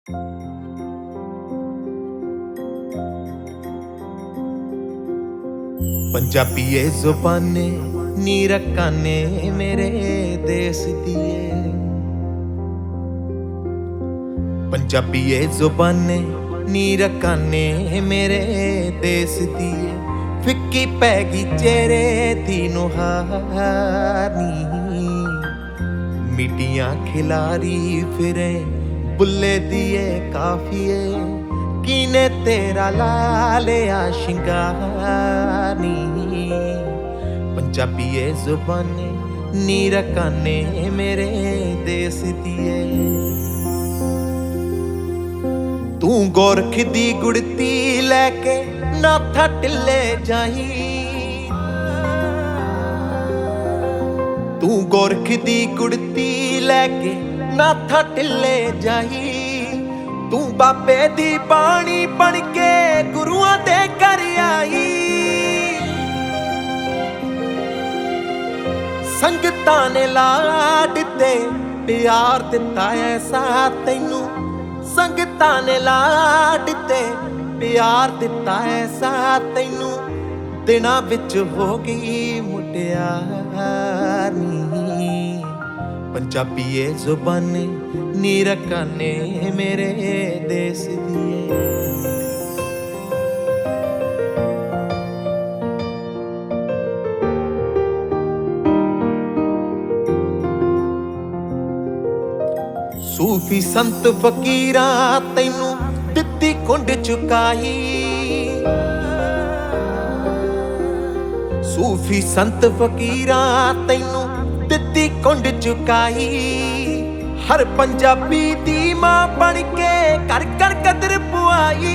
पंजाबी जुबाने नी रकाने मेरे देश दिए। पंजाबी जुबाने नी रकाने मेरे देश दिए। फिक्की पैगी चेहरे दी नुहारनी, मिटियां खिलारी फिरे बुल्ले दिए काफिए। किने तेरा लालिया शिंगारनी, पंजाबी जुबाने नी रकाने मेरे देश दिए। तू गोरख दी गुड़ती लैके नाथा टिल्ले जाही, तू गोरख दी गुड़ती लैके नाथा टिल्ले जाही। तू बाबे दी बाणी बन के गुरुआं दे घर आई। संगतां ने लाड ते प्यार दिता ऐसा तैनू, संगतां ने लाड ते प्यार दिता ऐसा तैनू। दिनां विच हो गई मुटियारनी, पंजाबी जुबाने नी रकाने मेरे देश दिए। सूफी संत फकीरा तैनू दित्ती कुंड चुकाई। सूफी संत फकीरा तैनू दित्ती कुंड चुकाई। हर पंजाबी दी मां बन के कर कर कदर पुआई।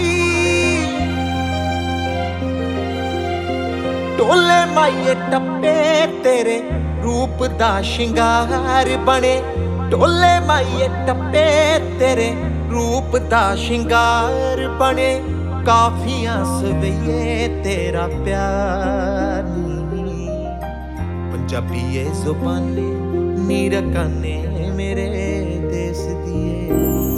ढोले माइये टप्पे तेरे रूप दा शिंगार बने। ढोले माइये टप्पे तेरे रूप दा शिंगार बने। काफियां सवैये तेरा प्यार नी, पंजाबी जुबाने नी रकाने मेरे देश दिए।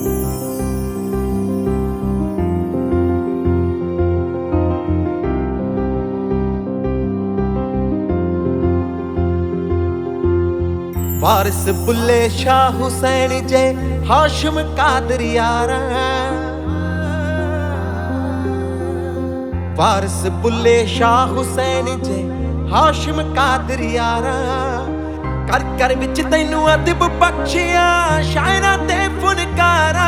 वारिस बुल्ले शाह हुसैन जे हाशिम कादर यारा। वारिस बुल्ले शाह हुसैन जे हाशिम कादर यारा। कर कर विच तैनू अदब बख्शिया शायरां ते फुनकारा।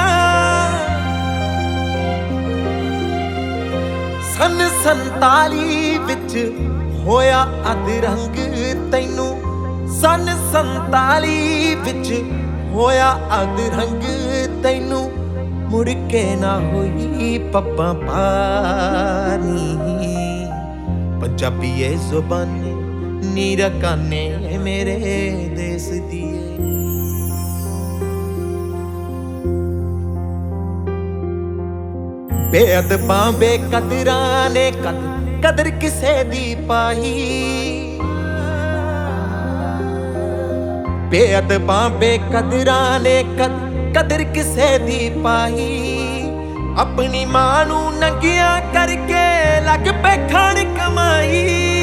सन 47 विच होया अदरंग तैनू। सन 47 विच होया अदरंग तैनू। मुड़ के ना होई पब्बां पानी, पंजाबी जुबाने नी रकाने मेरे देश दिए। बेअदबां बेकदरां ने कदर किसे दी पाई। बेअदबां बेकदरां ने कदर किसे दी पाई। अपनी मां नू नंगिया करके लग पे खाण कमाई।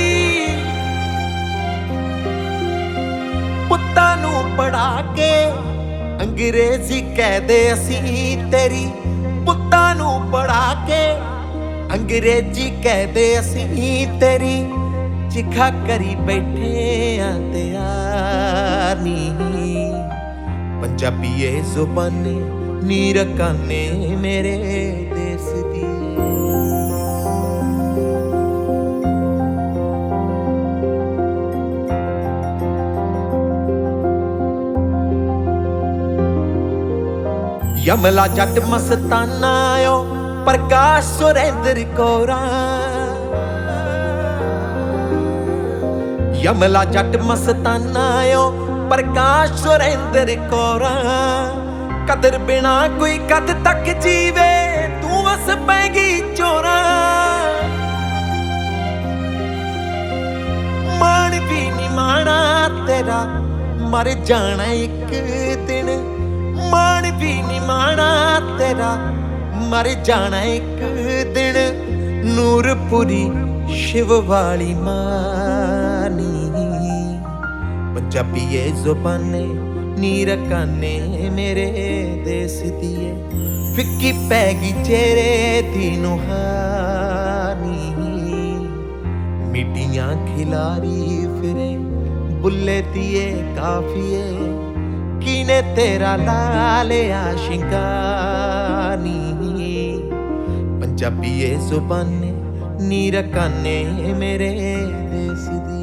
पुत्तां नू पढ़ा के अंग्रेजी कह दे असी तेरी। पुत्तां नू पढ़ा के अंग्रेजी कह दे असी तेरी। चिखा करी बैठे आ तैयार नी, पंजाबी जुबाने नी रकाने मेरे देश दिए। यमला जट मस्ताना ओ प्रकाश सुरेंद्र कौरा। यमला जट मस्ताना ओ प्रकाश सुरेंद्र कौरा। कदर बिना कोई कद तक जीवे तू वस पैगी चोरा। मान भी नी माना तेरा मर जाना एक दिन। ਮਾਣ ਵੀ ਨੀ ਮਾਣਾ ਤੇਰਾ ਮਰ ਜਾਣਾ ਇੱਕ ਦਿਨ ਨੂਰਪੁਰੀ शिव वाली मानी पंजाबी ये जुबाने नीर काने मेरे देश दिए फिक्की पैगी चेहरे दी नुहानी मिट्टियां खिलारी फिरे बुल्ले दिए काफिए कीने तेरा लालिया शिंगानी पंजाबी ये जुबाने नीर काने मेरे देश दी।